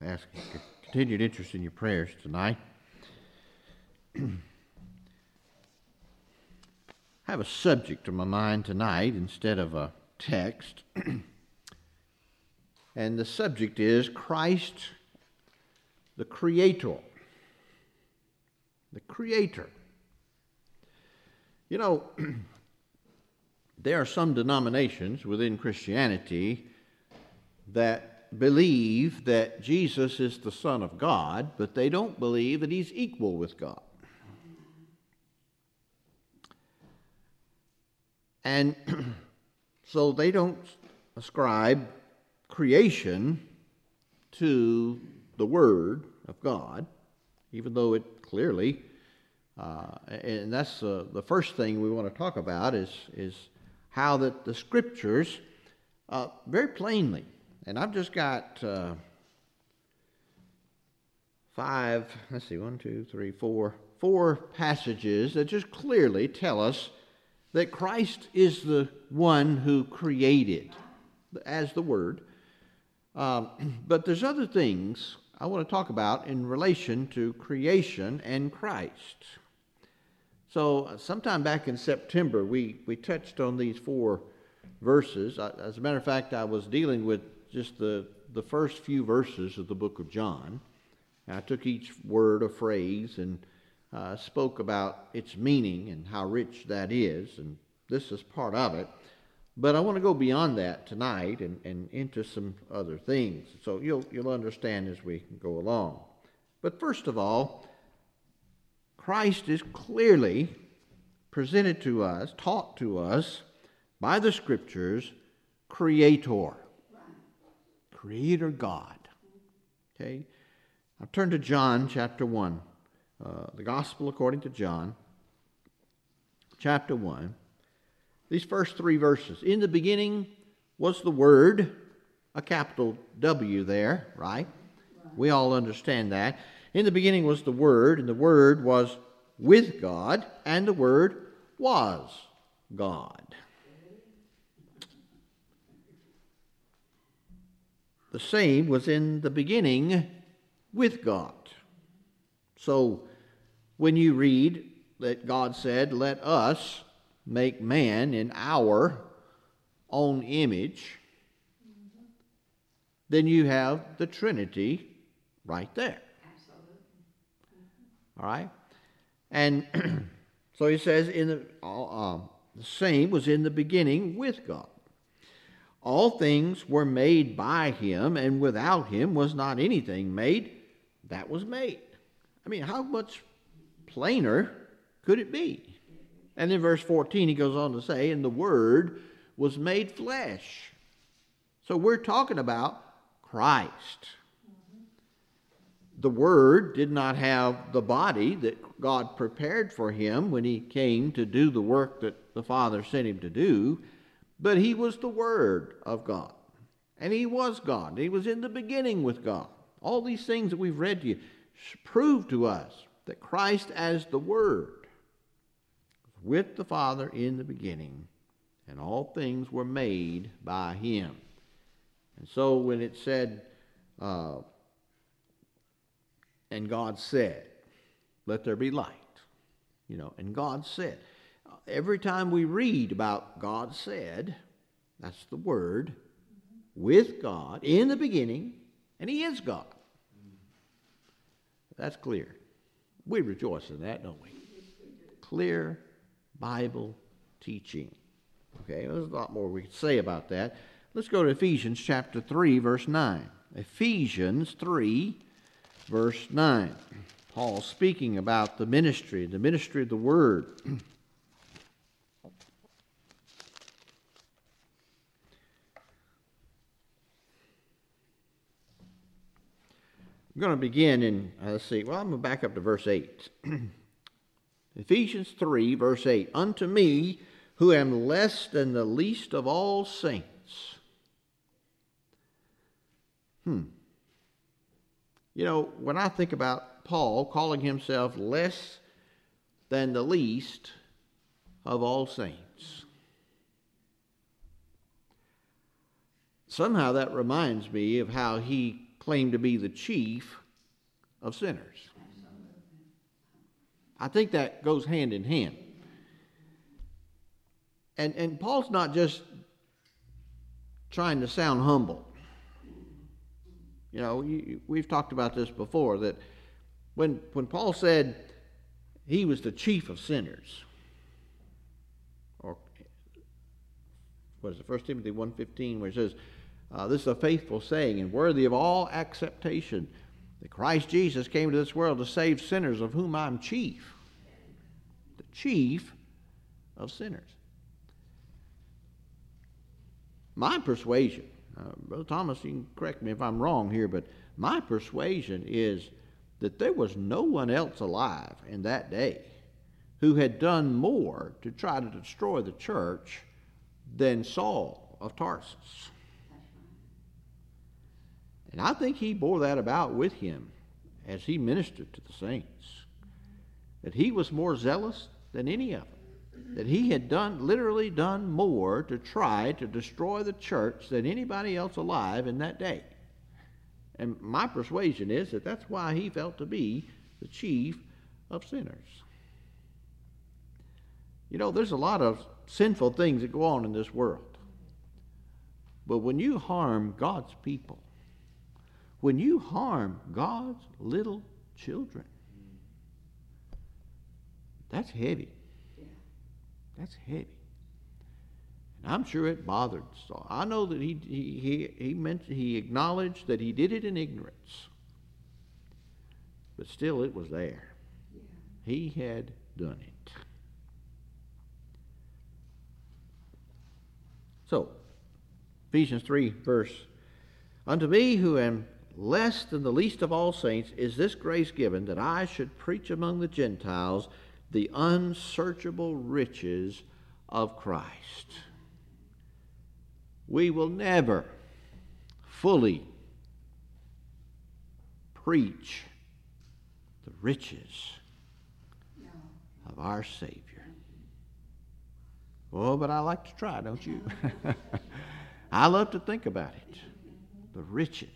ask continued interest in your prayers tonight. I have a subject in my mind tonight instead of a text. And the subject is Christ, the Creator. The Creator. You know, there are some denominations within Christianity that believe that Jesus is the Son of God, but they don't believe that he's equal with God. And so they don't ascribe creation to the Word of God, even though it clearly, and that's the first thing we want to talk about is how that the Scriptures very plainly, and I've just got four passages that just clearly tell us that Christ is the one who created as the Word. But there's other things I want to talk about in relation to creation and Christ. So sometime back in September, we touched on these four verses. As a matter of fact, I was dealing with just the first few verses of the book of John. I took each word or phrase and spoke about its meaning and how rich that is, and this is part of it. But I want to go beyond that tonight and into some other things, so you'll understand as we go along. But first of all, Christ is clearly presented to us, taught to us by the Scriptures, Creator. Creator God. Okay? Now turn to John chapter 1. The Gospel according to John, chapter 1. These first three verses. In the beginning was the Word, a capital W there, right? We all understand that. In the beginning was the Word, and the Word was with God, and the Word was God. The same was in the beginning with God. So when you read that God said, "Let us make man in our own image," then you have the Trinity right there. All right? And so he says, the same was in the beginning with God. All things were made by him, and without him was not anything made that was made. I mean, how much plainer could it be? And in verse 14 he goes on to say, "And the Word was made flesh." So we're talking about Christ. The Word did not have the body that God prepared for him when he came to do the work that the Father sent him to do, but he was the Word of God. And he was God. He was in the beginning with God. All these things that we've read to you prove to us that Christ as the Word was with the Father in the beginning, and all things were made by him. And so when it said, and God said, "Let there be light," and God said. Every time we read about God said, that's the Word, with God, in the beginning, and he is God. That's clear. We rejoice in that, don't we? Clear Bible teaching. Okay, there's a lot more we could say about that. Let's go to Ephesians chapter 3, verse 9. Ephesians 3, verse 9. Paul speaking about the ministry of the Word. I'm going to begin in, I'm going to back up to verse 8. Ephesians 3, verse 8. "Unto me, who am less than the least of all saints." When I think about Paul calling himself less than the least of all saints, somehow that reminds me of how he claimed to be the chief of sinners. I think that goes hand in hand. And Paul's not just trying to sound humble. You know, we've talked about this before, that when Paul said he was the chief of sinners, or what is it, 1 Timothy 1:15, where it says, this is a faithful saying and worthy of all acceptation, that Christ Jesus came to this world to save sinners, of whom I'm chief. The chief of sinners. My persuasion, Brother Thomas, you can correct me if I'm wrong here, but my persuasion is that there was no one else alive in that day who had done more to try to destroy the church than Saul of Tarsus. And I think he bore that about with him as he ministered to the saints, that he was more zealous than any of them, that he had literally done more to try to destroy the church than anybody else alive in that day. And my persuasion is that that's why he felt to be the chief of sinners. You know, there's a lot of sinful things that go on in this world. But when you harm God's people, when you harm God's little children, that's heavy. That's heavy. And I'm sure it bothered Saul. I know that he acknowledged that he did it in ignorance. But still it was there. Yeah. He had done it. So, Ephesians 3 verse, unto me who am less than the least of all saints is this grace given, that I should preach among the Gentiles the unsearchable riches of Christ. We will never fully preach the riches of our Savior. Oh, but I like to try, don't you? I love to think about it. The riches.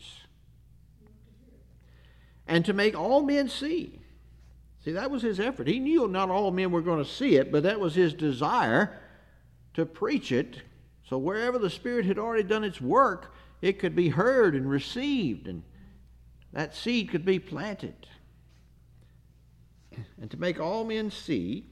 And to make all men see. See, that was his effort. He knew not all men were going to see it, but that was his desire to preach it. So wherever the Spirit had already done its work, it could be heard and received, and that seed could be planted. And to make all men see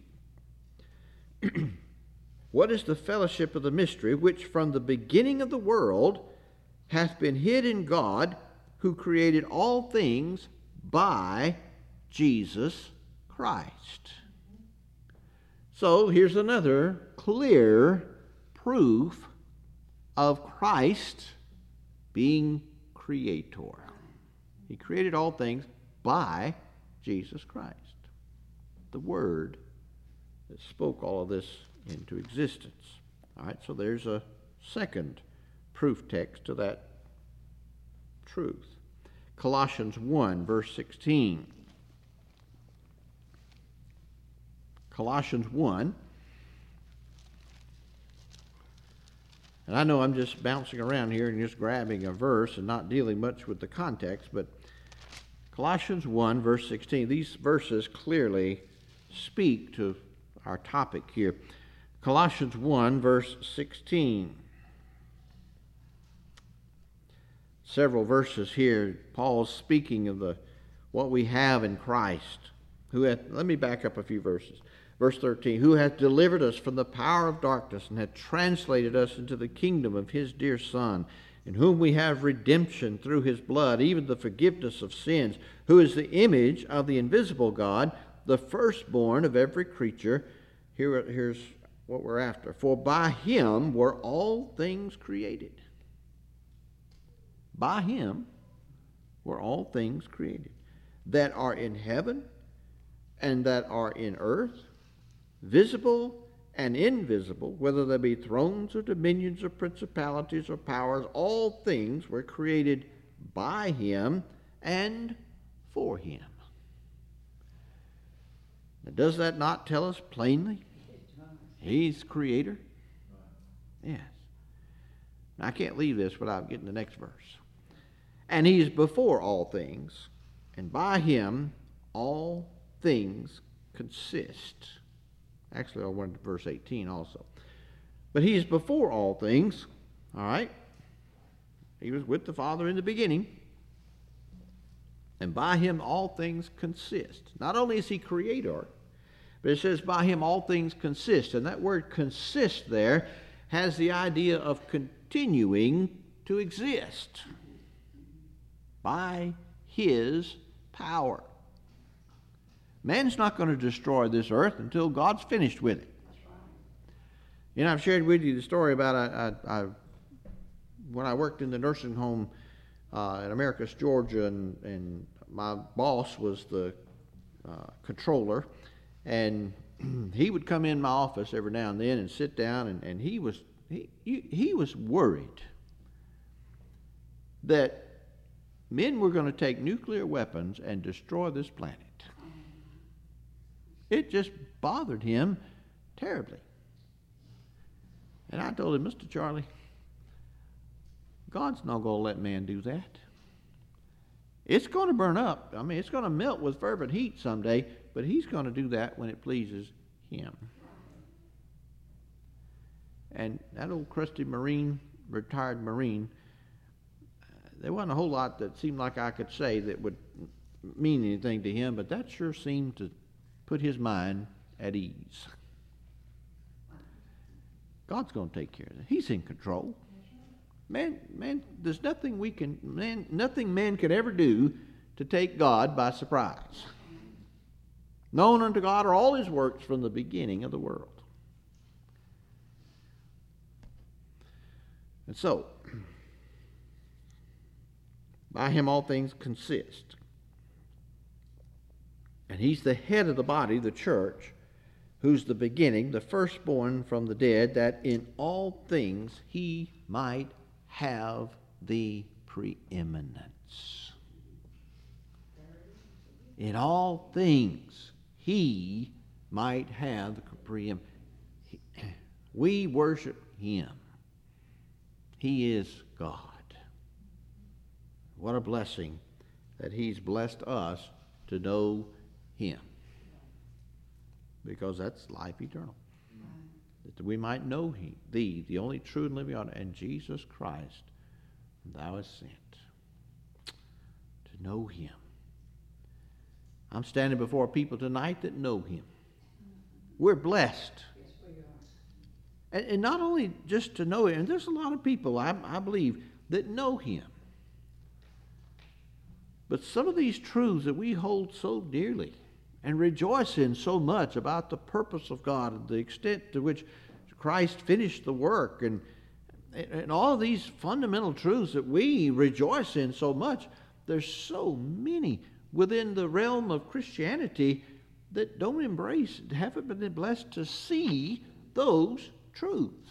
what is the fellowship of the mystery, which from the beginning of the world hath been hid in God, who created all things by Jesus Christ. So here's another clear proof of Christ being creator. He created all things by Jesus Christ, the Word that spoke all of this into existence. All right, so there's a second proof text to that truth. Colossians 1, verse 16. Colossians 1. And I know I'm just bouncing around here and just grabbing a verse and not dealing much with the context, but Colossians 1, verse 16. These verses clearly speak to our topic here. Colossians 1, verse 16. Several verses here. Paul's speaking of what we have in Christ. Let me back up a few verses. Verse 13, who hath delivered us from the power of darkness and hath translated us into the kingdom of his dear Son, in whom we have redemption through his blood, even the forgiveness of sins, who is the image of the invisible God, the firstborn of every creature. Here's what we're after. For by him were all things created. By him were all things created, that are in heaven and that are in earth, visible and invisible, whether there be thrones or dominions or principalities or powers, all things were created by him and for him. Now, does that not tell us plainly? He's creator? Yes. Now, I can't leave this without getting the next verse. And he is before all things, and by him all things consist. Actually, I went to verse 18 also. But he is before all things, all right? He was with the Father in the beginning. And by him all things consist. Not only is he creator, but it says by him all things consist. And that word consist there has the idea of continuing to exist by his power. Man's not going to destroy this earth until God's finished with it. You know, I've shared with you the story about when I worked in the nursing home in Americus, Georgia, and my boss was the controller, and he would come in my office every now and then and sit down, and he was worried that men were going to take nuclear weapons and destroy this planet. It just bothered him terribly. And I told him, Mr. Charlie, God's not going to let man do that. It's going to burn up. I mean, it's going to melt with fervent heat someday, but he's going to do that when it pleases him. And that old crusty Marine, retired Marine, there wasn't a whole lot that seemed like I could say that would mean anything to him, but that sure seemed to put his mind at ease. God's going to take care of it. He's in control. Man, there's nothing nothing man could ever do to take God by surprise. Known unto God are all his works from the beginning of the world. And so, by him all things consist. And he's the head of the body, the church, who's the beginning, the firstborn from the dead, that in all things he might have the preeminence. In all things he might have the preeminence. We worship him. He is God. What a blessing that he's blessed us to know him. Because that's life eternal. That we might know thee, the only true and living God, and Jesus Christ, thou hast sent. To know him. I'm standing before people tonight that know him. We're blessed. Yes, we are. And not only just to know him, and there's a lot of people, I believe, that know him. But some of these truths that we hold so dearly and rejoice in so much about the purpose of God and the extent to which Christ finished the work and all of these fundamental truths that we rejoice in so much, there's so many within the realm of Christianity that don't embrace, haven't been blessed to see those truths.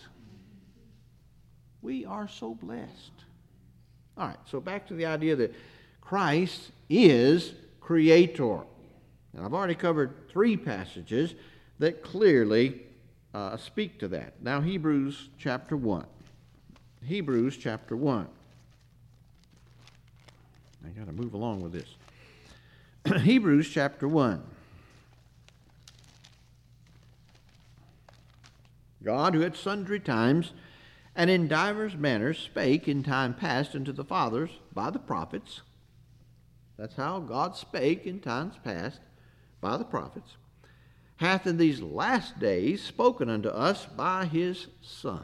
We are so blessed. All right, so back to the idea that Christ is creator. And I've already covered 3 passages that clearly speak to that. Now, Hebrews chapter 1. Hebrews chapter 1. I got to move along with this. Hebrews chapter 1. God, who at sundry times and in divers manners spake in time past unto the fathers by the prophets. That's how God spake in times past by the prophets, hath in these last days spoken unto us by his Son.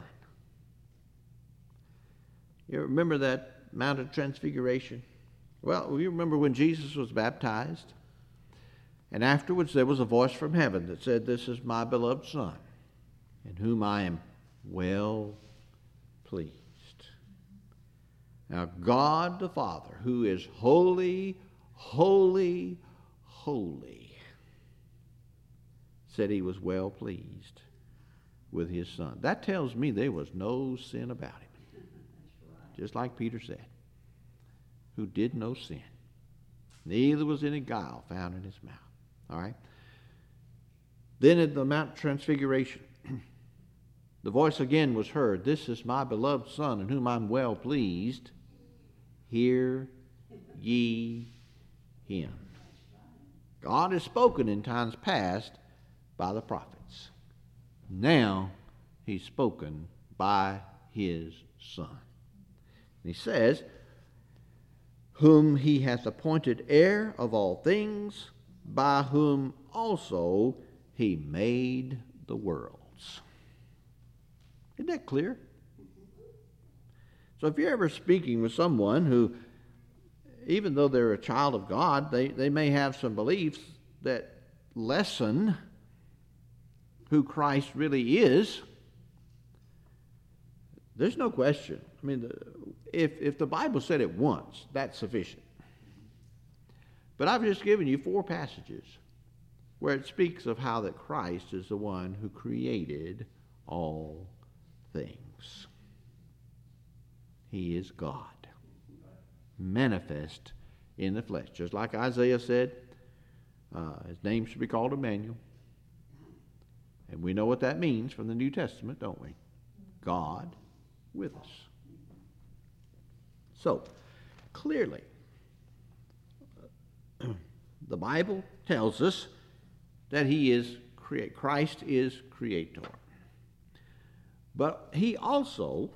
You remember that Mount of Transfiguration? Well, you remember when Jesus was baptized, and afterwards there was a voice from heaven that said, "This is my beloved Son, in whom I am well pleased." Now God the Father, who is holy, holy, holy, said he was well pleased with his Son. That tells me there was no sin about him. Just like Peter said, who did no sin. Neither was any guile found in his mouth. All right? Then at the Mount Transfiguration, the voice again was heard, "This is my beloved Son, in whom I'm well pleased. Hear ye him. God has spoken in times past by the prophets. Now he's spoken by his Son. And he says, whom he hath appointed heir of all things, by whom also he made the worlds. Isn't that clear? So if you're ever speaking with someone who, even though they're a child of God, they may have some beliefs that lessen who Christ really is, there's no question. I mean, if the Bible said it once, that's sufficient. But I've just given you 4 passages where it speaks of how that Christ is the one who created all things. He is God, manifest in the flesh. Just like Isaiah said, his name should be called Emmanuel. And we know what that means from the New Testament, don't we? God with us. So, clearly, the Bible tells us that Christ is creator. But he also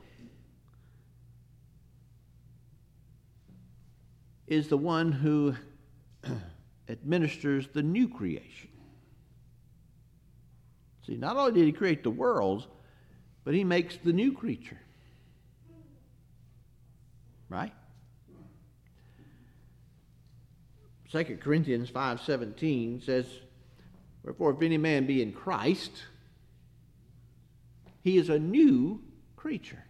is the one who administers the new creation. See, not only did he create the worlds, but he makes the new creature. Right? 2 Corinthians 5:17 says, wherefore if any man be in Christ, he is a new creature.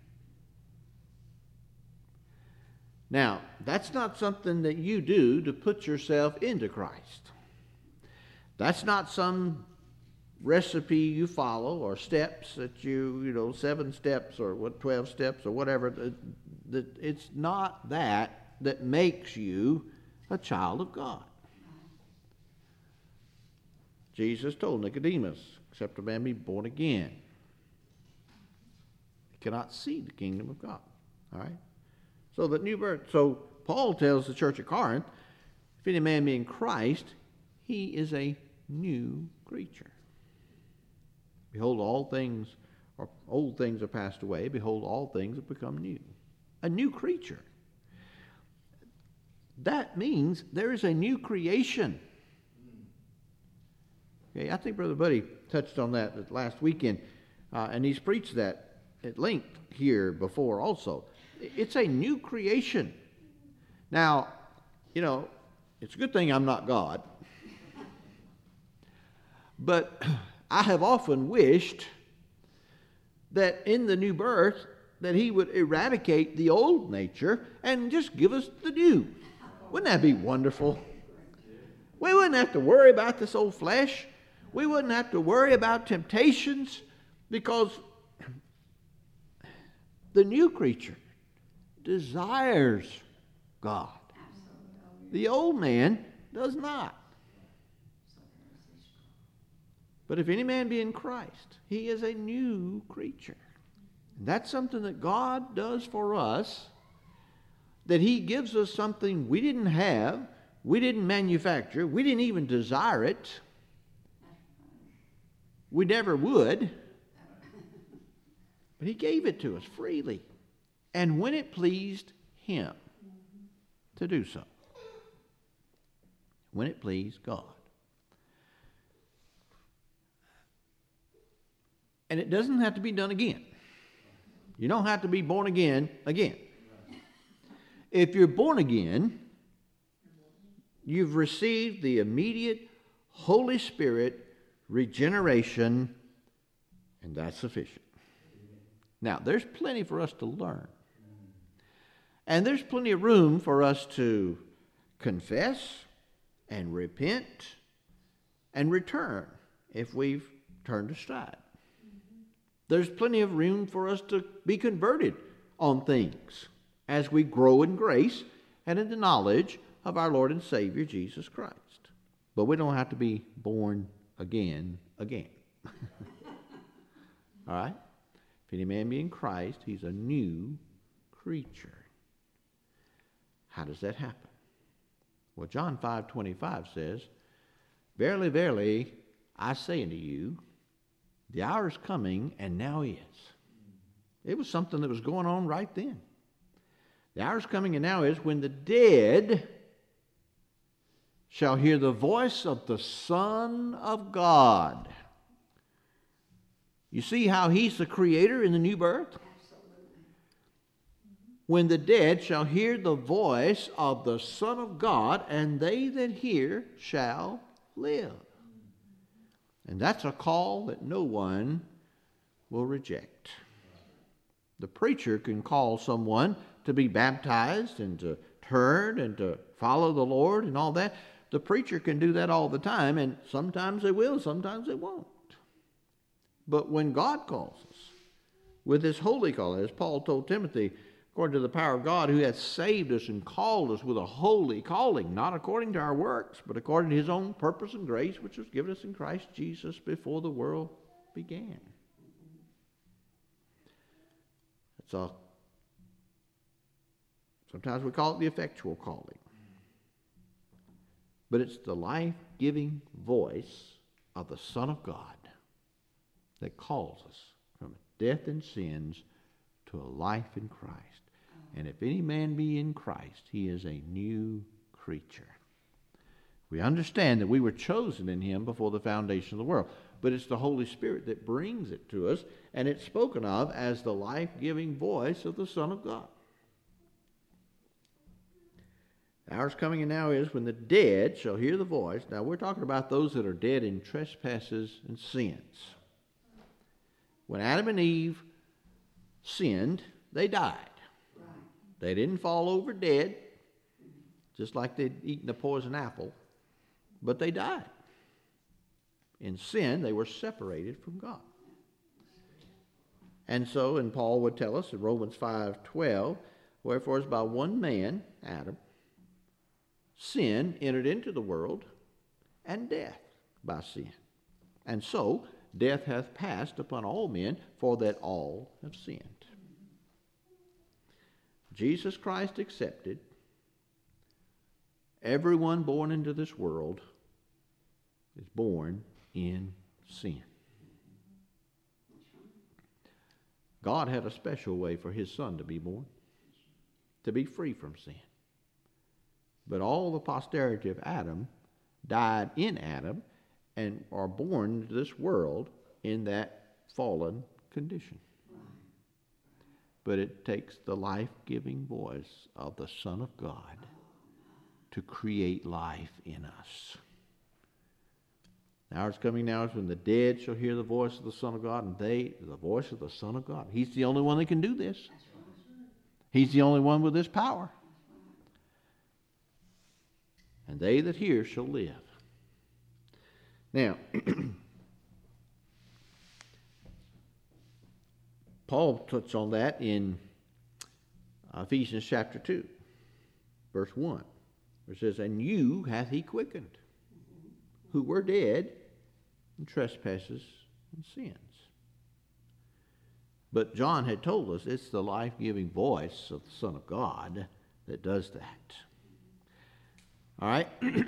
Now, that's not something that you do to put yourself into Christ. That's not some recipe you follow or steps that you 7 steps or 12 steps or whatever. It's not that makes you a child of God. Jesus told Nicodemus, except a man be born again, he cannot see the kingdom of God. All right? So that new birth. So Paul tells the church at Corinth, if any man be in Christ, he is a new creature. Behold, all things or old things are passed away. Behold, all things have become new. A new creature. That means there is a new creation. Okay, I think Brother Buddy touched on that last weekend, and he's preached that at length here before also. It's a new creation. Now, it's a good thing I'm not God, but I have often wished that in the new birth that he would eradicate the old nature and just give us the new. Wouldn't that be wonderful? We wouldn't have to worry about this old flesh. We wouldn't have to worry about temptations because the new creature desires God. The old man does not. But if any man be in Christ, he is a new creature. And that's something that God does for us, that he gives us something we didn't have, we didn't manufacture, we didn't even desire it. We never would. But he gave it to us freely. And when it pleased him to do so. When it pleased God. And it doesn't have to be done again. You don't have to be born again. If you're born again, you've received the immediate Holy Spirit regeneration, and that's sufficient. Now, there's plenty for us to learn. And there's plenty of room for us to confess and repent and return if we've turned aside. There's plenty of room for us to be converted on things as we grow in grace and in the knowledge of our Lord and Savior, Jesus Christ. But we don't have to be born again. All right? If any man be in Christ, he's a new creature. How does that happen? Well, John 5:25 says, "Verily, verily, I say unto you, the hour is coming, and now is." It was something that was going on right then. The hour is coming, and now is, when the dead shall hear the voice of the Son of God. You see how he's the creator in the new birth? When the dead shall hear the voice of the Son of God, and they that hear shall live. And that's a call that no one will reject. The preacher can call someone to be baptized and to turn and to follow the Lord and all that. The preacher can do that all the time, and sometimes they will, sometimes they won't. But when God calls us with his holy call, as Paul told Timothy, according to the power of God who hath saved us and called us with a holy calling, not according to our works, but according to his own purpose and grace, which was given us in Christ Jesus before the world began. Sometimes we call it the effectual calling. But it's the life-giving voice of the Son of God that calls us from death and sins to a life in Christ. And if any man be in Christ, he is a new creature. We understand that we were chosen in him before the foundation of the world. But it's the Holy Spirit that brings it to us, and it's spoken of as the life-giving voice of the Son of God. The hour's coming, and now is, when the dead shall hear the voice. Now, we're talking about those that are dead in trespasses and sins. When Adam and Eve sinned, they died. They didn't fall over dead, just like they'd eaten a poison apple, but they died. In sin, they were separated from God. And so, and Paul would tell us in Romans 5:12, wherefore as by one man, Adam, sin entered into the world, and death by sin. And so, death hath passed upon all men, for that all have sinned. Jesus Christ accepted, everyone born into this world is born in sin. God had a special way for his Son to be born, to be free from sin. But all the posterity of Adam died in Adam and are born into this world in that fallen condition. But it takes the life-giving voice of the Son of God to create life in us. The hour is coming now is when the dead shall hear the voice of the Son of God, and the voice of the Son of God. He's the only one that can do this. He's the only one with this power. And they that hear shall live. Now, Paul touched on that in Ephesians chapter 2, verse 1, where it says, "And you hath he quickened, who were dead in trespasses and sins." But John had told us it's the life-giving voice of the Son of God that does that. All right?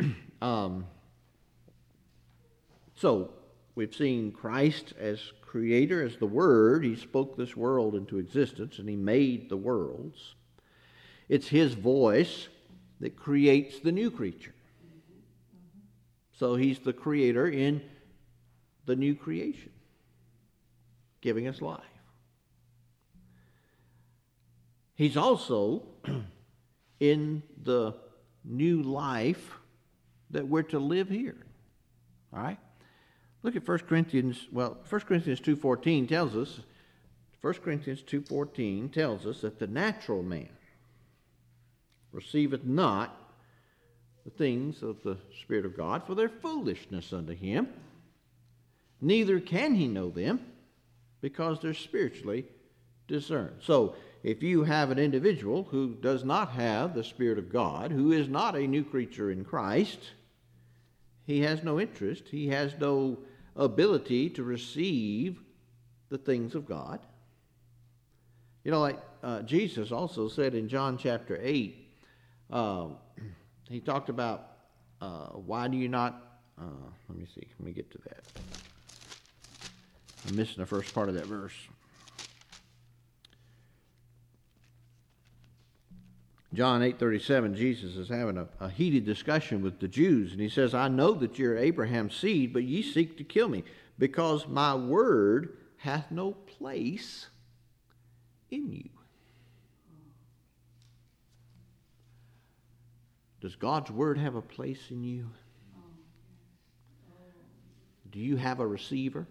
So, we've seen Christ as creator, as the Word. He spoke this world into existence, and he made the worlds. It's his voice that creates the new creature. So he's the creator in the new creation, giving us life. He's also in the new life that we're to live here. All right? Look at 1 Corinthians 2:14 tells us, 1 Corinthians 2:14 tells us that the natural man receiveth not the things of the Spirit of God, for their foolishness unto him, neither can he know them, because they're spiritually discerned. So, if you have an individual who does not have the Spirit of God, who is not a new creature in Christ, he has no interest, he has no ability to receive the things of God. You know, like Jesus also said in John chapter 8, he talked about why do you not, let me see, let me get to that. I'm missing the first part of that verse. John 8:37, Jesus is having a heated discussion with the Jews, and he says, I know that you're Abraham's seed, but ye seek to kill me, because my word hath no place in you. Does God's word have a place in you? Do you have a receiver?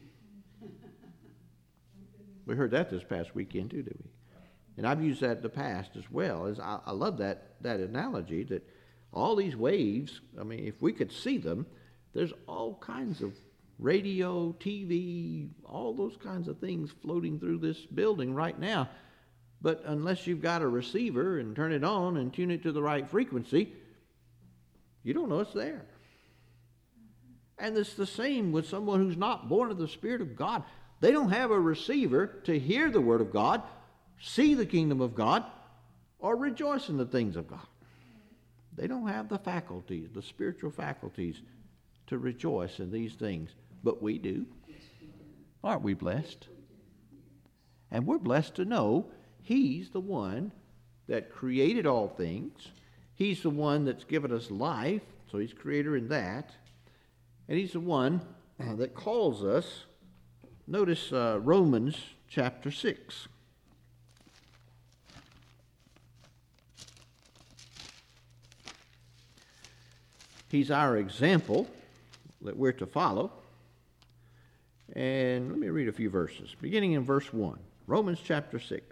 We heard that this past weekend too, didn't we? And I've used that in the past as well. As I love that analogy that all these waves, I mean, if we could see them, there's all kinds of radio, TV, all those kinds of things floating through this building right now. But unless you've got a receiver and turn it on and tune it to the right frequency, you don't know it's there. And it's the same with someone who's not born of the Spirit of God. They don't have a receiver to hear the Word of God, see the kingdom of God, or rejoice in the things of God. They don't have the faculties, the spiritual faculties, to rejoice in these things. But we do. Aren't we blessed? And we're blessed to know He's the one that created all things. He's the one that's given us life, so He's creator in that. And He's the one that calls us. Notice Romans chapter 6. He's our example that we're to follow. And let me read a few verses, beginning in verse 1. Romans chapter 6.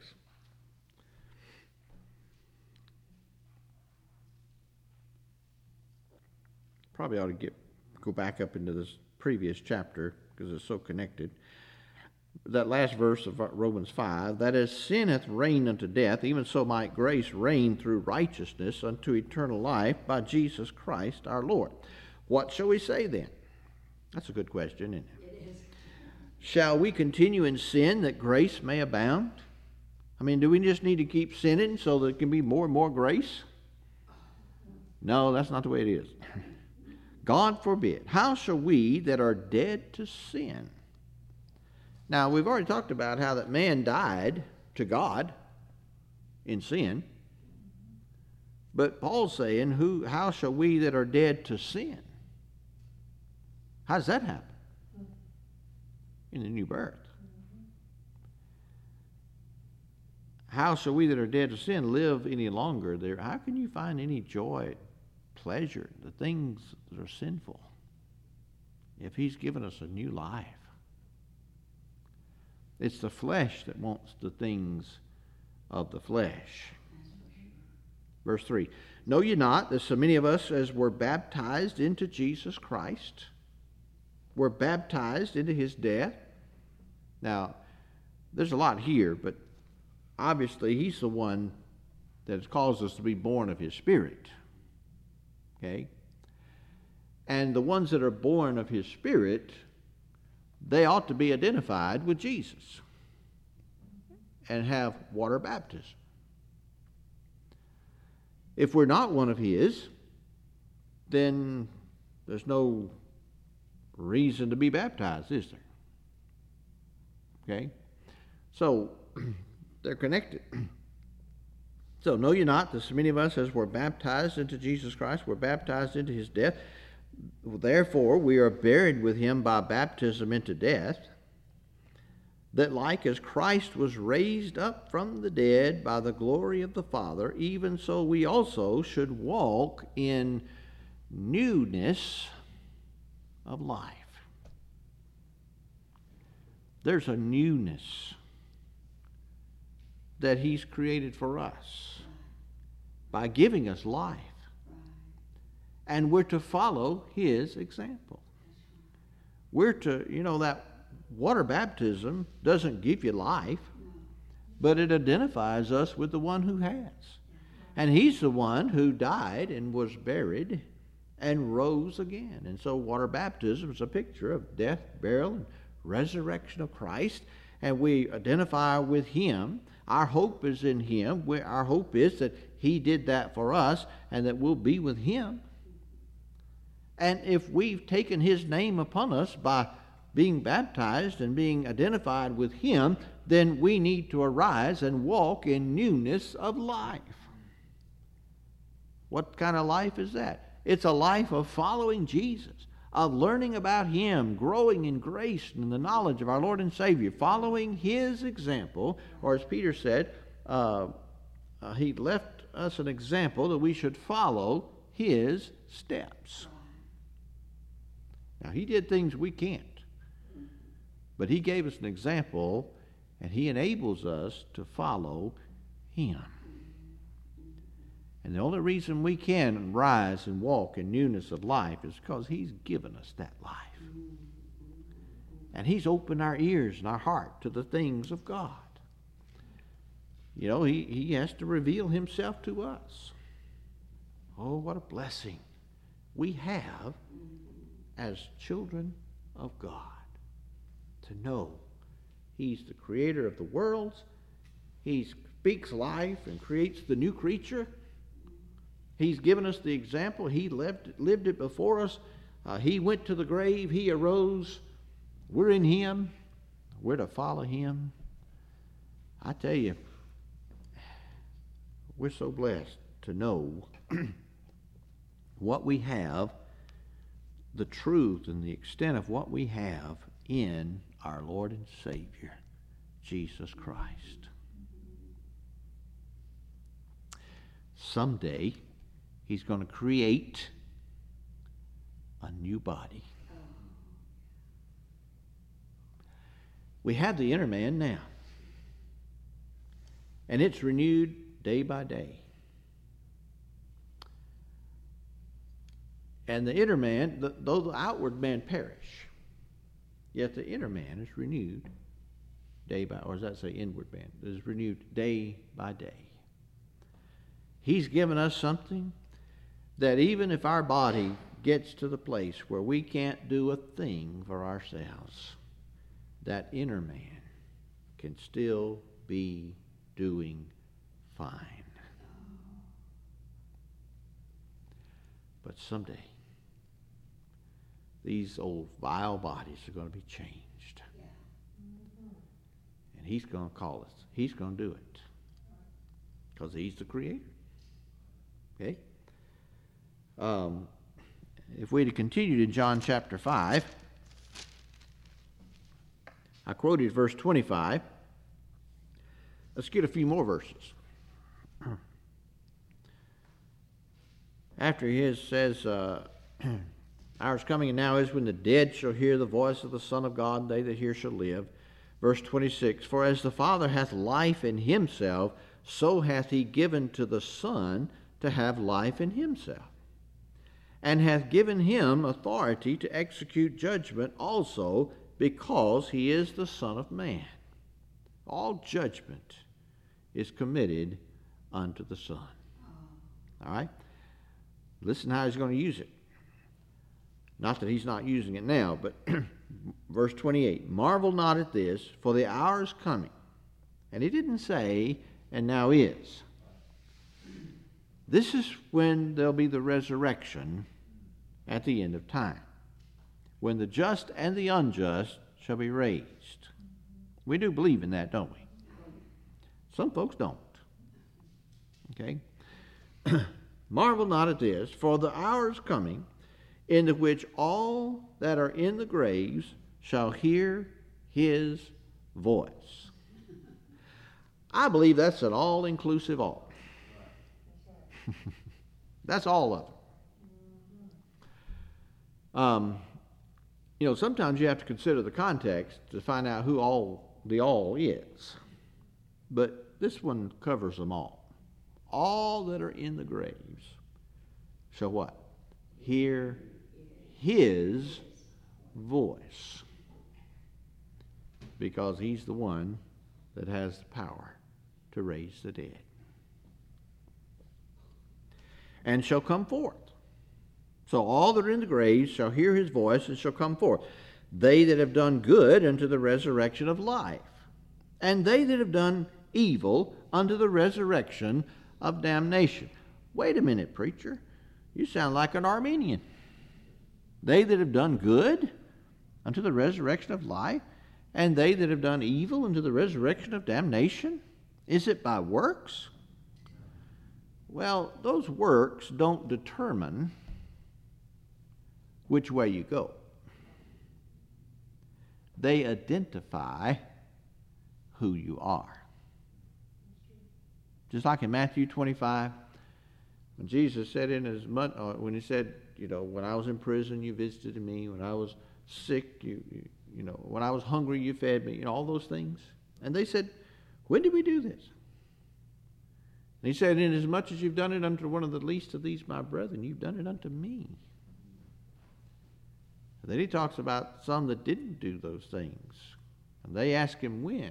Probably ought to go back up into this previous chapter because it's so connected. That last verse of Romans 5, that as sin hath reigned unto death, even so might grace reign through righteousness unto eternal life by Jesus Christ our Lord. What shall we say then? That's a good question, isn't it? It is. Shall we continue in sin that grace may abound? I mean, do we just need to keep sinning so there can be more and more grace? No, that's not the way it is. God forbid. How shall we that are dead to sin? Now, we've already talked about how that man died to God in sin. But Paul's saying, how shall we that are dead to sin? How does that happen? In the new birth. How shall we that are dead to sin live any longer there? How can you find any joy, pleasure, the things that are sinful, if He's given us a new life? It's the flesh that wants the things of the flesh. Verse 3, know ye not that so many of us as were baptized into Jesus Christ, were baptized into His death? Now, there's a lot here, but obviously He's the one that has caused us to be born of His Spirit. Okay? And the ones that are born of His Spirit, they ought to be identified with Jesus and have water baptism. If we're not one of His, then there's no reason to be baptized, is there? Okay? So, they're connected. So, know ye not that so many of us as were baptized into Jesus Christ, were baptized into His death? Therefore, we are buried with Him by baptism into death, that like as Christ was raised up from the dead by the glory of the Father, even so we also should walk in newness of life. There's a newness that He's created for us by giving us life. And we're to follow His example. We're to, that water baptism doesn't give you life, but it identifies us with the one who has. And He's the one who died and was buried and rose again. And so water baptism is a picture of death, burial, and resurrection of Christ. and we identify with him. Our hope is in him. Our hope is that he did that for us and that we'll be with him. And if we've taken his name upon us by being baptized and being identified with him, then we need to arise and walk in newness of life. What kind of life is that? It's a life of following Jesus, of learning about him, growing in grace and in the knowledge of our Lord and Savior, following his example, or as Peter said, he left us an example that we should follow his steps. Now, he did things we can't, but he gave us an example, and he enables us to follow him. And the only reason we can rise and walk in newness of life is because he's given us that life. And he's opened our ears and our heart to the things of God. You know, he has to reveal himself to us. Oh, what a blessing we have as children of God to know he's the creator of the worlds. He speaks life and creates the new creature. He's given us the example. He lived it before us. He went to the grave. He arose. We're in him. We're to follow him. I tell you, we're so blessed to know what we have, the truth and the extent of what we have in our Lord and Savior, Jesus Christ. Someday, he's going to create a new body. We have the inner man now, and it's renewed day by day. And the inner man, though the outward man perish, yet the inner man is renewed day by, or does that say inward man? It is renewed day by day. He's given us something that even if our body gets to the place where we can't do a thing for ourselves, that inner man can still be doing fine. But someday, these old vile bodies are going to be changed. And he's going to call us. He's going to do it. Because he's the creator. Okay? If we'd have continued in John chapter 5, I quoted verse 25. Let's get a few more verses. After he says, hours coming and now is when the dead shall hear the voice of the Son of God, and they that hear shall live. Verse 26, for as the Father hath life in himself, so hath he given to the Son to have life in himself, and hath given him authority to execute judgment also, because he is the Son of Man. All judgment is committed unto the Son. All right? Listen how he's going to use it. Not that he's not using it now, but verse 28, marvel not at this, for the hour is coming. And he didn't say, and now is. This is when there'll be the resurrection at the end of time, when the just and the unjust shall be raised. We do believe in that, don't we? Some folks don't. Okay? Marvel not at this, for the hour is coming, in the which all that are in the graves shall hear his voice. I believe that's an all-inclusive all. That's all of it. Sometimes you have to consider the context to find out who the all is. But this one covers them all. All that are in the graves shall what? Hear his voice. Because he's the one that has the power to raise the dead. And shall come forth. So all that are in the graves shall hear his voice and shall come forth. They that have done good unto the resurrection of life. and they that have done evil unto the resurrection of damnation. Wait a minute, preacher. You sound like an Arminian. They that have done good unto the resurrection of life, and they that have done evil unto the resurrection of damnation? Is it by works? Well, those works don't determine which way you go. They identify who you are. Just like in Matthew 25, when Jesus said when he said, when I was in prison, you visited me. When I was sick, when I was hungry, you fed me. All those things. And they said, when did we do this? And he said, inasmuch as you've done it unto one of the least of these, my brethren, you've done it unto me. And then he talks about some that didn't do those things. And they ask him when.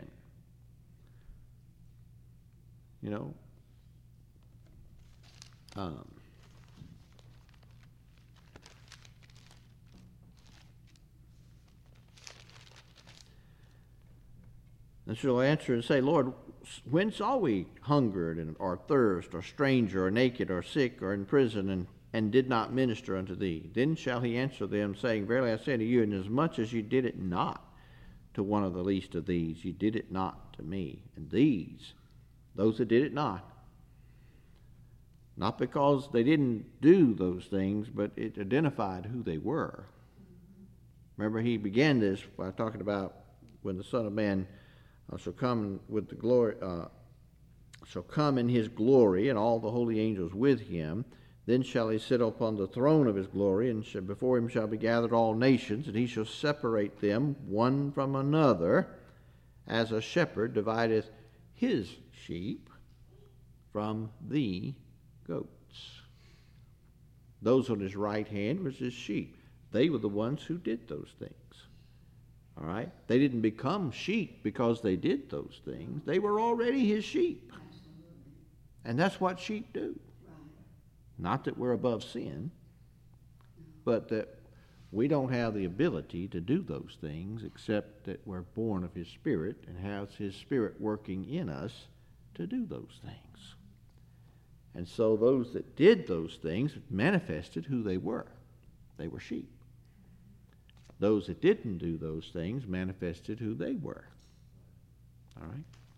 And she'll answer and say, Lord, when saw we hungered or thirst or stranger or naked or sick or in prison and did not minister unto thee? Then shall he answer them, saying, verily I say unto you, inasmuch as you did it not to one of the least of these, you did it not to me. And these, those that did it not because they didn't do those things, but it identified who they were. Remember, he began this by talking about when the Son of Man shall come with the glory, shall come in his glory, and all the holy angels with him. Then shall he sit upon the throne of his glory, and before him shall be gathered all nations, and he shall separate them one from another, as a shepherd divideth his sheep from the goats. Those on his right hand was his sheep. They were the ones who did those things. All right? They didn't become sheep because they did those things. They were already his sheep. And that's what sheep do. Not that we're above sin, but that we don't have the ability to do those things except that we're born of his Spirit and has his Spirit working in us to do those things. And so those that did those things manifested who they were. They were sheep. Those that didn't do those things manifested who they were. All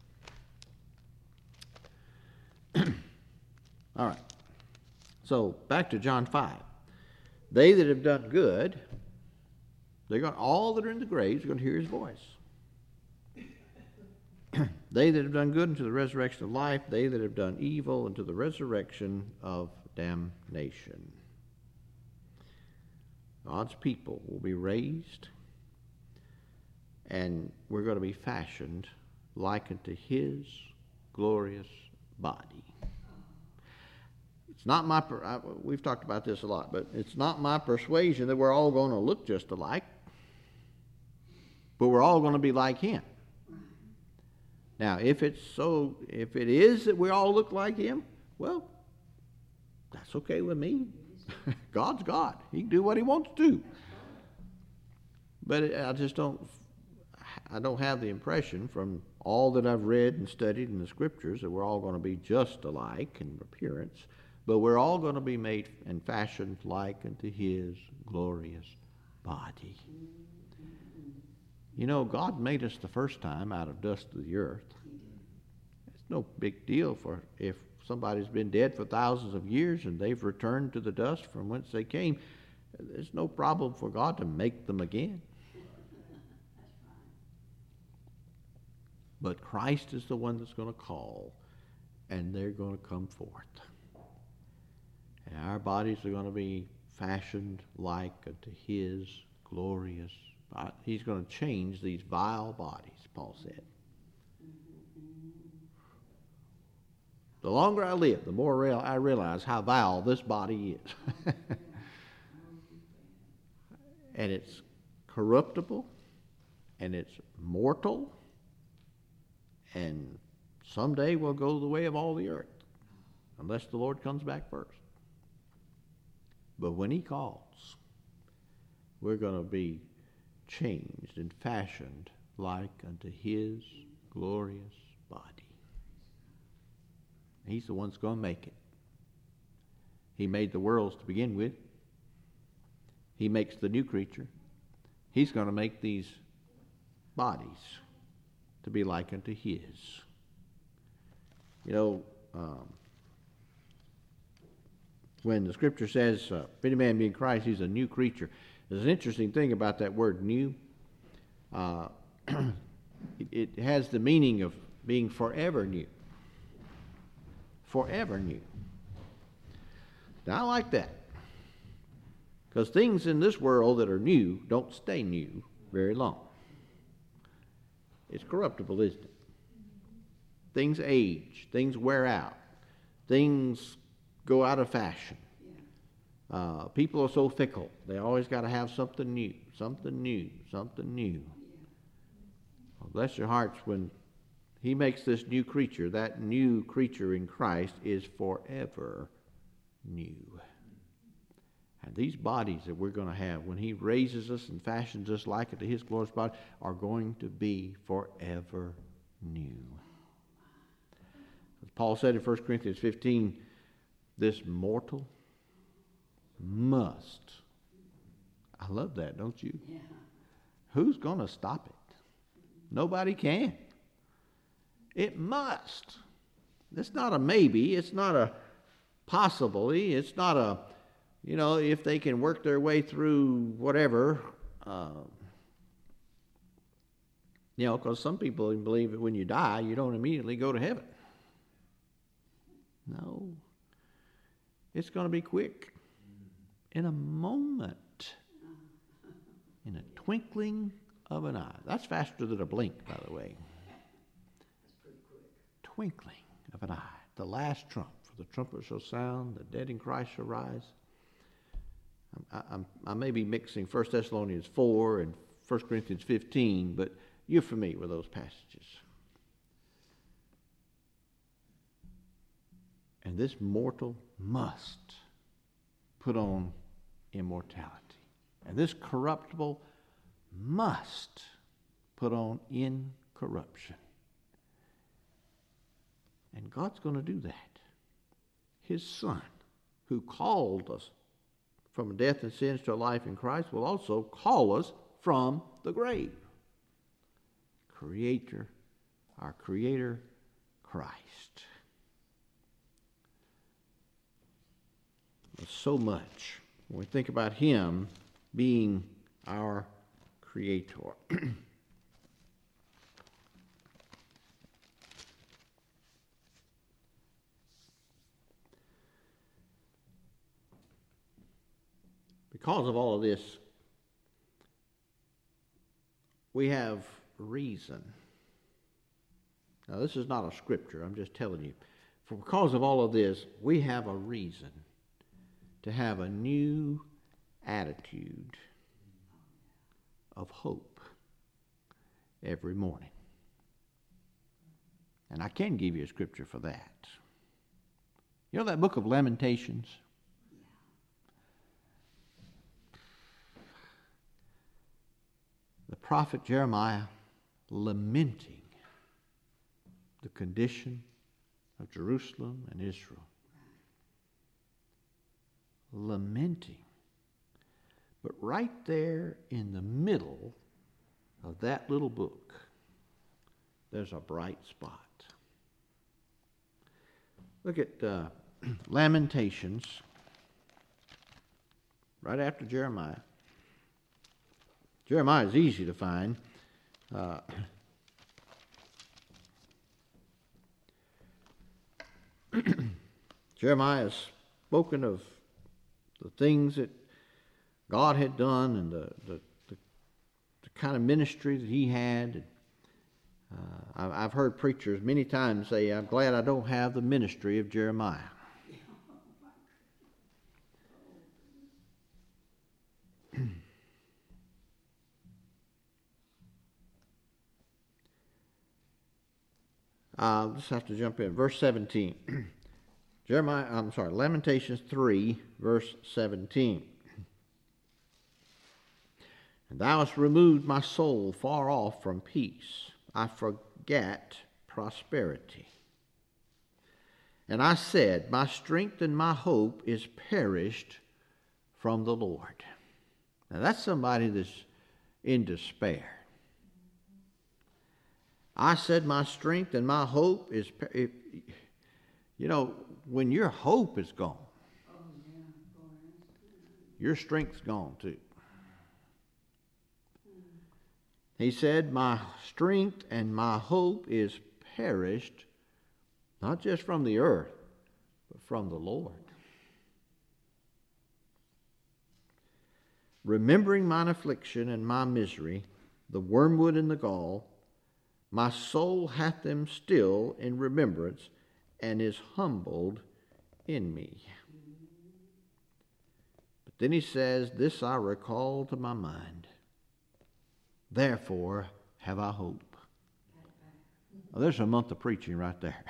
right? All right. So back to John 5. They that have done good, all that are in the graves are going to hear his voice. They that have done good unto the resurrection of life, they that have done evil unto the resurrection of damnation. God's people will be raised, and we're going to be fashioned like unto his glorious body. It's not we've talked about this a lot, but it's not my persuasion that we're all going to look just alike, but we're all going to be like him. Now, if it is that we all look like him, well, that's okay with me. God's God. He can do what he wants to do. But I don't have the impression from all that I've read and studied in the scriptures that we're all going to be just alike in appearance, but we're all going to be made and fashioned like unto his glorious body. God made us the first time out of dust of the earth. It's no big deal for if somebody's been dead for thousands of years and they've returned to the dust from whence they came. There's no problem for God to make them again. But Christ is the one that's going to call, and they're going to come forth. And our bodies are going to be fashioned like unto his glorious body. He's going to change these vile bodies, Paul said. The longer I live, the more I realize how vile this body is. And it's corruptible, and it's mortal, and someday we'll go the way of all the earth, unless the Lord comes back first. But when he calls, we're going to be changed and fashioned like unto his glorious body. He's the one that's going to make it. He made the worlds to begin with. He makes the new creature. He's going to make these bodies to be like unto his. You know, when the scripture says, if any man be in Christ, he's a new creature. There's an interesting thing about that word new. It has the meaning of being forever new. Forever new. Now, I like that. Because things in this world that are new don't stay new very long. It's corruptible, isn't it? Things age. Things wear out. Things go out of fashion. People are so fickle. They always got to have something new, something new, something new. Well, bless your hearts, when he makes this new creature, that new creature in Christ is forever new. And these bodies that we're going to have, when he raises us and fashions us like it to his glorious body, are going to be forever new. As Paul said in 1 Corinthians 15, this mortal must. I love that, don't you? Yeah. Who's going to stop it? Nobody can. It must. It's not a maybe. It's not a possibly. It's not a, if they can work their way through whatever. Because some people believe that when you die, you don't immediately go to heaven. No. It's going to be quick. In a moment. In a twinkling of an eye. That's faster than a blink, by the way. That's pretty quick. Twinkling of an eye. The last trump. For the trumpet shall sound, the dead in Christ shall rise. I may be mixing 1 Thessalonians 4 and 1 Corinthians 15, but you're familiar with those passages. And this mortal must put on immortality. And this corruptible must put on incorruption. And God's going to do that. His Son, who called us from death and sins to a life in Christ, will also call us from the grave. Our Creator, Christ. So much when we think about him being our Creator. Because of all of this, we have reason. Now, this is not a scripture, I'm just telling you. Because of all of this, we have a reason to have a new attitude of hope every morning. And I can give you a scripture for that. You know that book of Lamentations? The prophet Jeremiah lamenting the condition of Jerusalem and Israel. Lamenting. But right there in the middle of that little book, there's a bright spot. Look at Lamentations, right after Jeremiah. Jeremiah is easy to find. Jeremiah has spoken of the things that God had done and the kind of ministry that he had. I've heard preachers many times say, I'm glad I don't have the ministry of Jeremiah. I'll just have to jump in. Verse 17. Lamentations 3, verse 17. And thou hast removed my soul far off from peace. I begat prosperity. And I said, my strength and my hope is perished from the Lord. Now that's somebody that's in despair. I said, my strength and my hope is, when your hope is gone, your strength's gone too. He said, my strength and my hope is perished, not just from the earth, but from the Lord. Remembering mine affliction and my misery, the wormwood and the gall, my soul hath them still in remembrance, and is humbled in me. But then he says, this I recall to my mind. Therefore have I hope. Well, there's a month of preaching right there.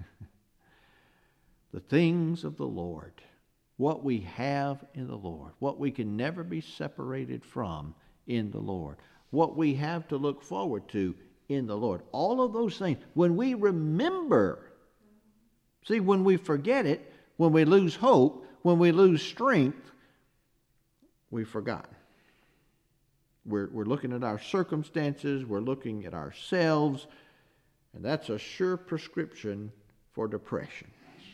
The things of the Lord, what we have in the Lord, what we can never be separated from in the Lord, what we have to look forward to in the Lord. All of those things, when we remember, see, when we forget it, when we lose hope, when we lose strength, we've forgotten. We're looking at our circumstances, we're looking at ourselves, and that's a sure prescription for depression.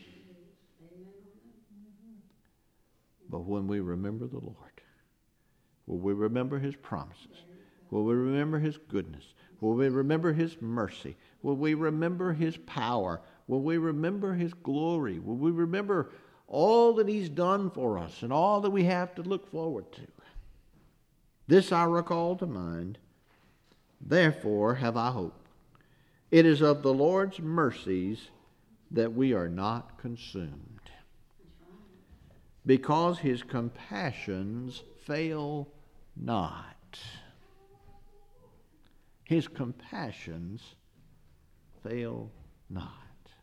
But when we remember the Lord, when we remember His promises, when we remember His goodness, when we remember His mercy, when we remember His power, when we remember His glory, when we remember all that He's done for us and all that we have to look forward to, this I recall to mind, therefore have I hope. It is of the Lord's mercies that we are not consumed, because His compassions fail not. His compassions fail not.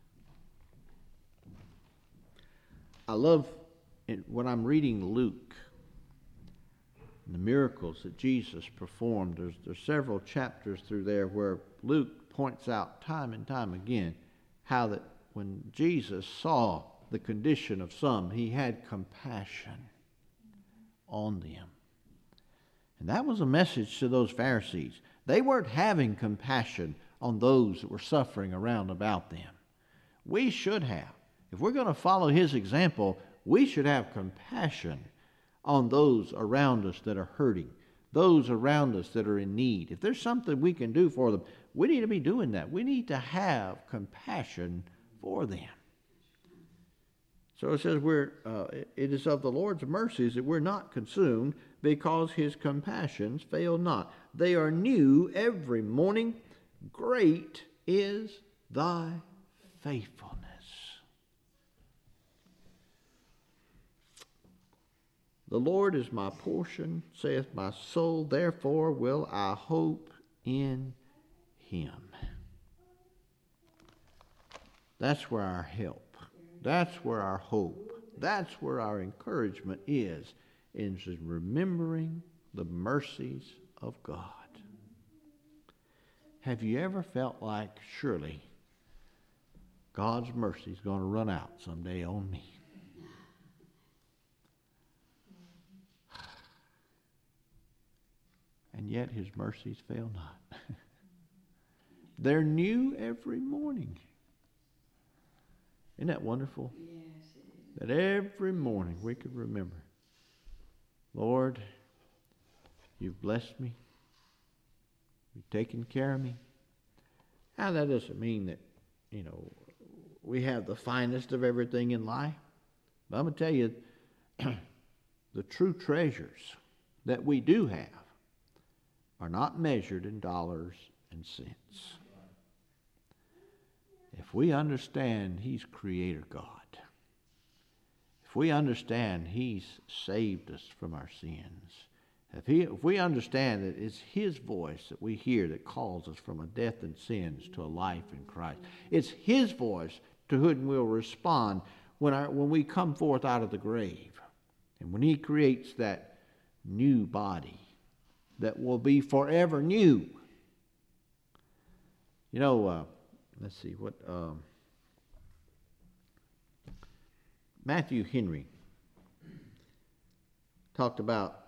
I love it when I'm reading Luke, the miracles that Jesus performed. There's several chapters through there where Luke points out time and time again how that when Jesus saw the condition of some, He had compassion on them. And that was a message to those Pharisees. They weren't having compassion on those that were suffering around about them. We should have. If we're going to follow His example, we should have compassion on those around us that are hurting, those around us that are in need. If there's something we can do for them, we need to be doing that. We need to have compassion for them. So it says it is of the Lord's mercies that we're not consumed, because His compassions fail not. They are new every morning. Great is thy faithfulness. The Lord is my portion, saith my soul, therefore will I hope in Him. That's where our help, that's where our hope, that's where our encouragement is remembering the mercies of God. Have you ever felt like, surely God's mercy is going to run out someday on me? And yet His mercies fail not. They're new every morning. Isn't that wonderful? Yes, it is. That every morning we could remember, Lord, You've blessed me. You've taken care of me. Now that doesn't mean that, we have the finest of everything in life. But I'm going to tell you, the true treasures that we do have are not measured in dollars and cents. If we understand He's Creator God, if we understand He's saved us from our sins, if we understand that it's His voice that we hear that calls us from a death and sins to a life in Christ, it's His voice to whom we'll respond when we come forth out of the grave, and when He creates that new body that will be forever new. Let's see what Matthew Henry talked about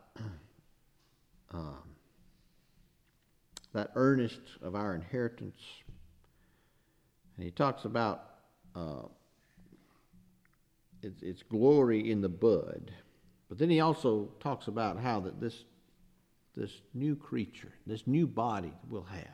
that earnest of our inheritance, and he talks about its glory in the bud, but then he also talks about how that this new creature, this new body that we'll have,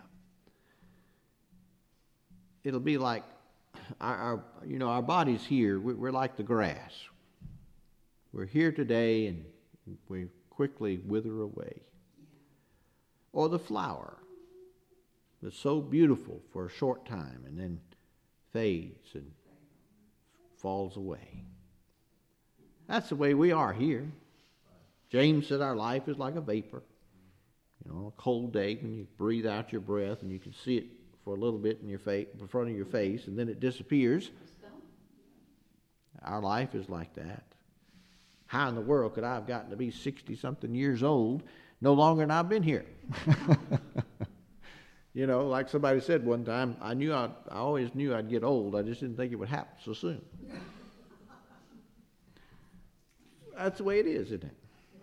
it'll be like our bodies here. We're like the grass. We're here today and we quickly wither away. Or the flower that's so beautiful for a short time and then fades and falls away. That's the way we are here. James said our life is like a vapor. On a cold day when you breathe out your breath and you can see it for a little bit in your face, in front of your face, and then it disappears. Our life is like that. How in the world could I have gotten to be 60-something years old no longer than I've been here? Like somebody said one time, I always knew I'd get old. I just didn't think it would happen so soon. That's the way it is, isn't it?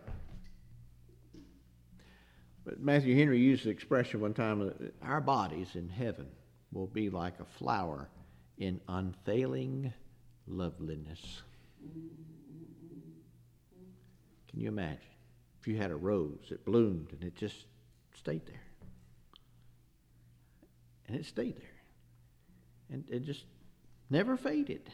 But Matthew Henry used the expression one time that our bodies in heaven will be like a flower in unfailing loveliness. Can you imagine if you had a rose that bloomed and it just stayed there? And it stayed there. And it just never faded.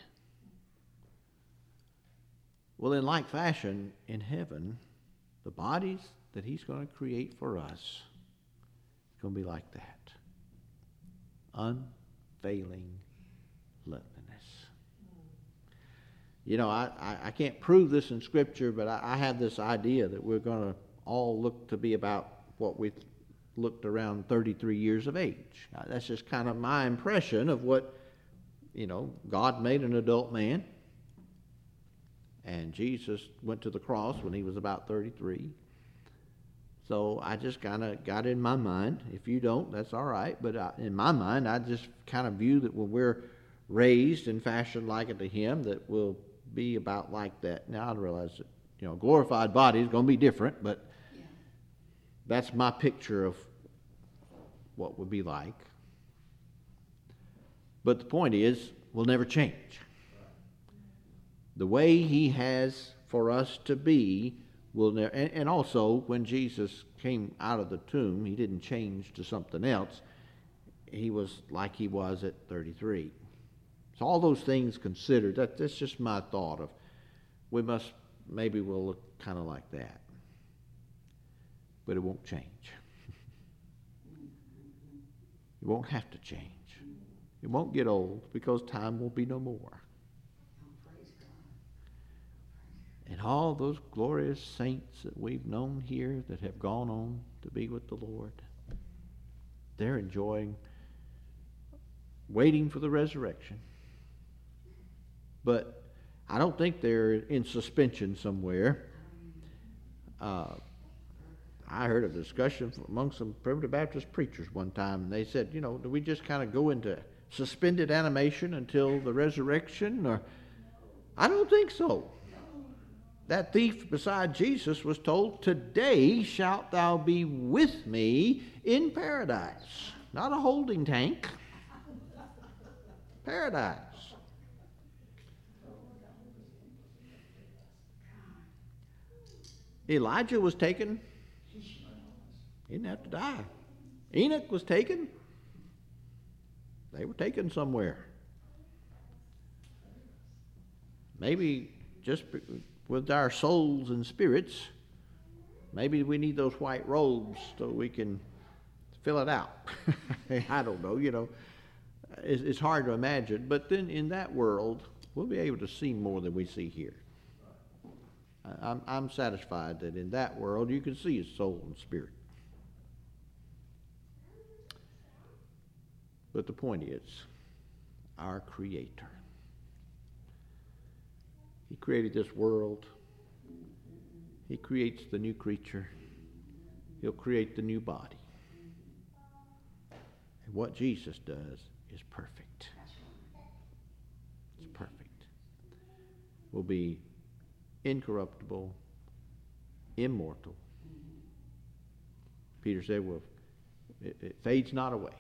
Well, in like fashion, in heaven, the bodies that he's going to create for us is going to be like that. Unfailing loveliness. I can't prove this in Scripture, but I have this idea that we're going to all look to be about what we looked around 33 years of age. Now, that's just kind of my impression of what, God made an adult man, and Jesus went to the cross when he was about 33. So I just kind of got in my mind. If you don't, that's all right. But in my mind, I just kind of view that when we're raised and fashioned like unto him, that we'll be about like that. Now I realize that, glorified body is going to be different, but that's my picture of what would be like. But the point is, we'll never change. The way he has for us to be will never. And also, when Jesus came out of the tomb, he didn't change to something else. He was like he was at 33. So all those things considered, that's just my thought of maybe we'll look kind of like that. But it won't change. It won't have to change. It won't get old because time will be no more. And all those glorious saints that we've known here that have gone on to be with the Lord, they're enjoying, waiting for the resurrection. But I don't think they're in suspension somewhere. I heard a discussion among some Primitive Baptist preachers one time, and they said, do we just kind of go into suspended animation until the resurrection? Or I don't think so. That thief beside Jesus was told, today shalt thou be with me in paradise. Not a holding tank. Paradise. Elijah was taken. He didn't have to die. Enoch was taken. They were taken somewhere. Maybe just with our souls and spirits, maybe we need those white robes so we can fill it out. I don't know, It's hard to imagine. But then in that world, we'll be able to see more than we see here. I'm satisfied that in that world you can see his soul and spirit. But the point is, our Creator. He created this world. He creates the new creature. He'll create the new body. And what Jesus does is perfect. It's perfect. Will be incorruptible, immortal. Peter said, well, it fades not away.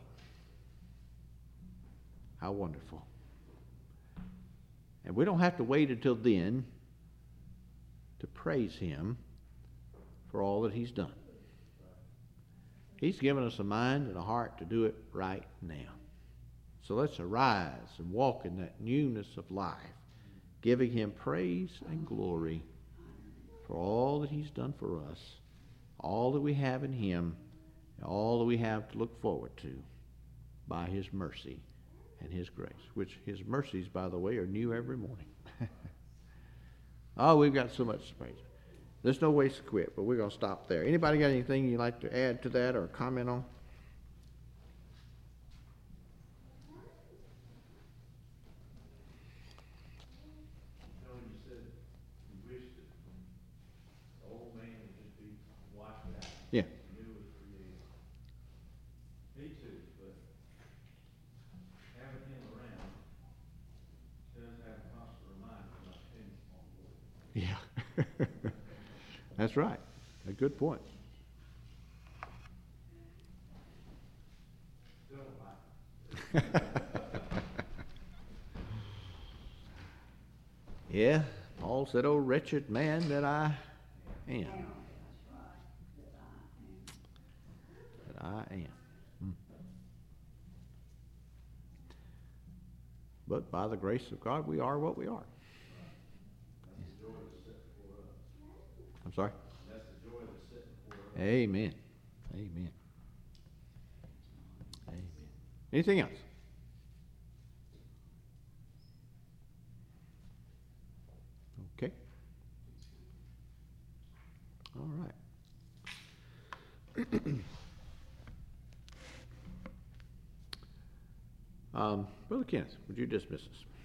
How wonderful. And we don't have to wait until then to praise him for all that he's done. He's given us a mind and a heart to do it right now. So let's arise and walk in that newness of life, giving him praise and glory for all that he's done for us, all that we have in him, and all that we have to look forward to by his mercy and his grace, which his mercies, by the way, are new every morning. Oh, we've got so much to praise. There's no ways to quit, but we're going to stop there. Anybody got anything you'd like to add to that or comment on? You said you wished that the old man would just be washed out. Yeah. New was created. Me too, but having him around does have a constant reminder of my dependence on the Lord. Yeah. That's right. A good point. Still like it. Yeah, Paul said, "Oh, wretched man that I am." That I am. But by the grace of God, we are what we are. That's the joy that's set before us. I'm sorry? That's the joy that's set before us. Amen. Amen. Amen. Anything else? Okay. All right. Brother Kenneth, would you dismiss us?